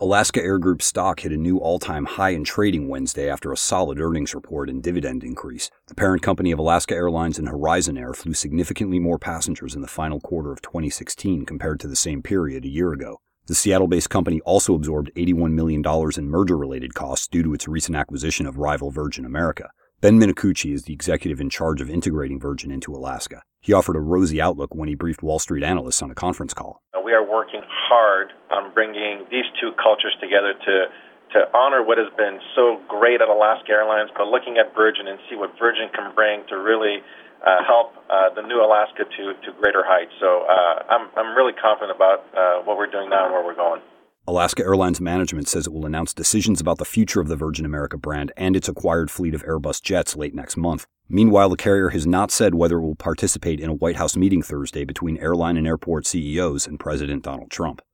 Alaska Air Group stock hit a new all-time high in trading Wednesday after a solid earnings report and dividend increase. The parent company of Alaska Airlines and Horizon Air flew significantly more passengers in the final quarter of 2016 compared to the same period a year ago. The Seattle-based company also absorbed $81 million in merger-related costs due to its recent acquisition of rival Virgin America. Ben Minicucci is the executive in charge of integrating Virgin into Alaska. He offered a rosy outlook when he briefed Wall Street analysts on a conference call. We are working hard on bringing these two cultures together to honor what has been so great at Alaska Airlines, but looking at Virgin and see what Virgin can bring to really help the new Alaska to greater heights. So I'm really confident about what we're doing now and where we're going. Alaska Airlines management says it will announce decisions about the future of the Virgin America brand and its acquired fleet of Airbus jets late next month. Meanwhile, the carrier has not said whether it will participate in a White House meeting Thursday between airline and airport CEOs and President Donald Trump.